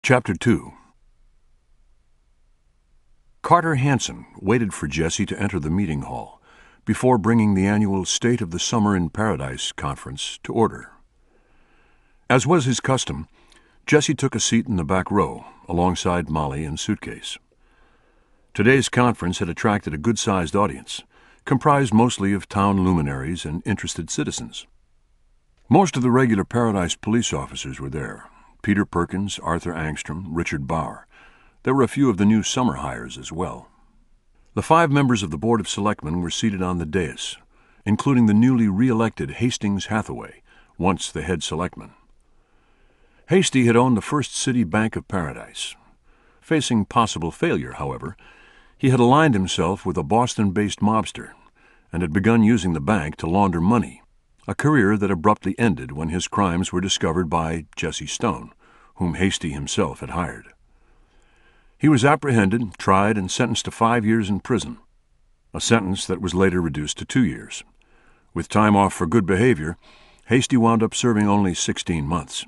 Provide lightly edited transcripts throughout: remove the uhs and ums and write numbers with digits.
Chapter 2. Carter Hansen waited for Jesse to enter the meeting hall before bringing the annual State of the Summer in Paradise conference to order. As was his custom, Jesse took a seat in the back row alongside Molly and Suitcase. Today's conference had attracted a good-sized audience, comprised mostly of town luminaries and interested citizens. Most of the regular Paradise police officers were there: Peter Perkins, Arthur Angstrom, Richard Bauer. There were a few of the new summer hires as well. The 5 members of the Board of Selectmen were seated on the dais, including the newly re-elected Hastings Hathaway, once the head selectman. Hasty had owned the First City Bank of Paradise. Facing possible failure, however, he had aligned himself with a Boston-based mobster and had begun using the bank to launder money, a career that abruptly ended when his crimes were discovered by Jesse Stone, whom Hasty himself had hired. He was apprehended, tried, and sentenced to 5 years in prison, a sentence that was later reduced to 2 years. With time off for good behavior, Hasty wound up serving only 16 months.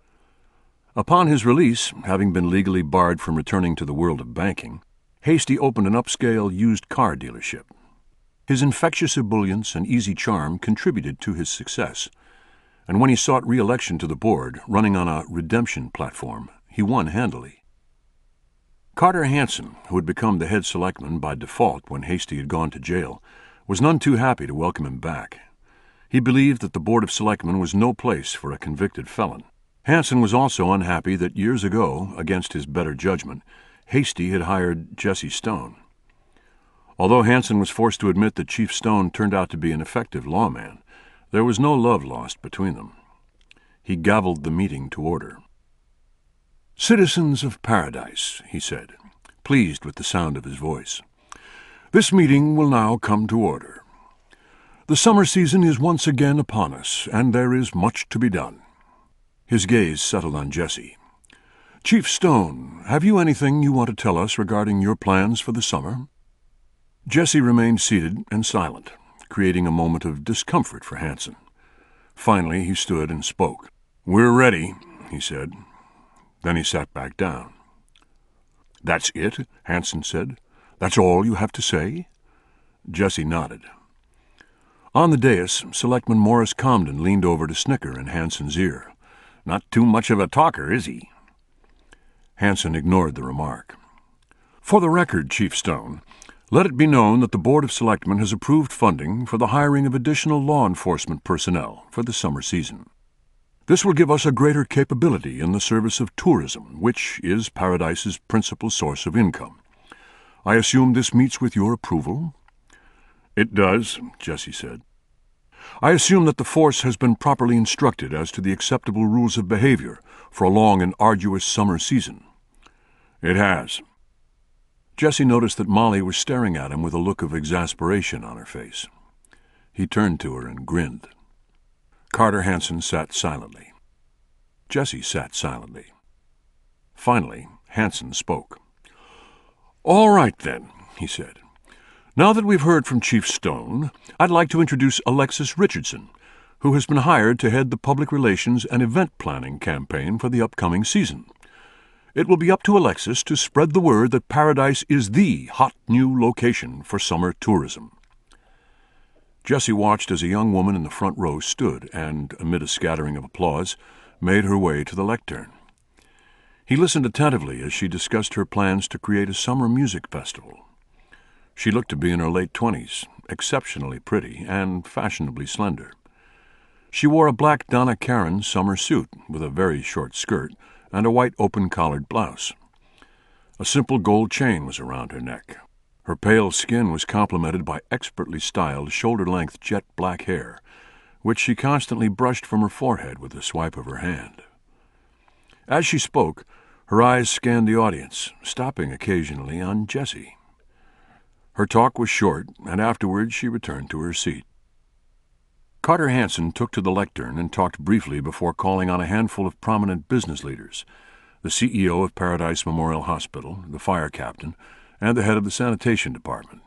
Upon his release, having been legally barred from returning to the world of banking, Hasty opened an upscale used car dealership. His infectious ebullience and easy charm contributed to his success, and when he sought re-election to the board, running on a redemption platform, he won handily. Carter Hansen, who had become the head selectman by default when Hasty had gone to jail, was none too happy to welcome him back. He believed that the Board of Selectmen was no place for a convicted felon. Hansen was also unhappy that years ago, against his better judgment, Hasty had hired Jesse Stone. Although Hansen was forced to admit that Chief Stone turned out to be an effective lawman, there was no love lost between them. He gavelled the meeting to order. "Citizens of Paradise," he said, pleased with the sound of his voice, "this meeting will now come to order. The summer season is once again upon us, and there is much to be done." His gaze settled on Jesse. "Chief Stone, have you anything you want to tell us regarding your plans for the summer?" Jesse remained seated and silent, creating a moment of discomfort for Hansen. Finally, he stood and spoke. "We're ready," he said. Then he sat back down. "That's it?" Hansen said. "That's all you have to say?" Jesse nodded. On the dais, Selectman Morris Comden leaned over to snicker in Hansen's ear. "Not too much of a talker, is he?" Hansen ignored the remark. "For the record, Chief Stone, let it be known that the Board of Selectmen has approved funding for the hiring of additional law enforcement personnel for the summer season. This will give us a greater capability in the service of tourism, which is Paradise's principal source of income. I assume this meets with your approval?" "It does," Jesse said. "I assume that the force has been properly instructed as to the acceptable rules of behavior for a long and arduous summer season." "It has." Jesse noticed that Molly was staring at him with a look of exasperation on her face. He turned to her and grinned. Carter Hansen sat silently. Jesse sat silently. Finally, Hansen spoke. "All right, then," he said. "Now that we've heard from Chief Stone, I'd like to introduce Alexis Richardson, who has been hired to head the public relations and event planning campaign for the upcoming season. It will be up to Alexis to spread the word that Paradise is the hot new location for summer tourism." Jesse watched as a young woman in the front row stood and, amid a scattering of applause, made her way to the lectern. He listened attentively as she discussed her plans to create a summer music festival. She looked to be in her late 20s, exceptionally pretty and fashionably slender. She wore a black Donna Karan summer suit with a very short skirt and a white open-collared blouse. A simple gold chain was around her neck. Her pale skin was complemented by expertly styled shoulder-length jet black hair, which she constantly brushed from her forehead with a swipe of her hand. As she spoke, her eyes scanned the audience, stopping occasionally on Jesse. Her talk was short, and afterwards she returned to her seat. Carter Hansen took to the lectern and talked briefly before calling on a handful of prominent business leaders, the CEO of Paradise Memorial Hospital, the fire captain, and the head of the sanitation department.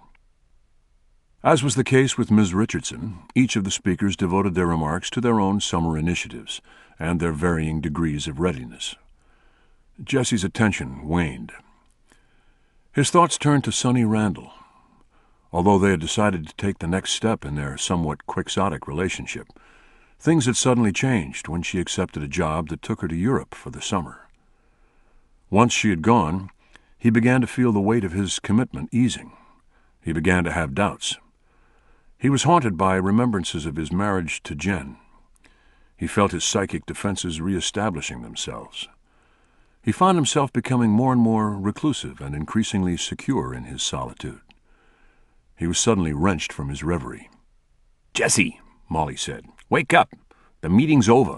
As was the case with Ms. Richardson, each of the speakers devoted their remarks to their own summer initiatives and their varying degrees of readiness. Jesse's attention waned. His thoughts turned to Sonny Randall. Although they had decided to take the next step in their somewhat quixotic relationship, things had suddenly changed when she accepted a job that took her to Europe for the summer. Once she had gone, he began to feel the weight of his commitment easing. He began to have doubts. He was haunted by remembrances of his marriage to Jen. He felt his psychic defenses reestablishing themselves. He found himself becoming more and more reclusive and increasingly secure in his solitude. He was suddenly wrenched from his reverie. "Jesse," Molly said, "wake up. The meeting's over."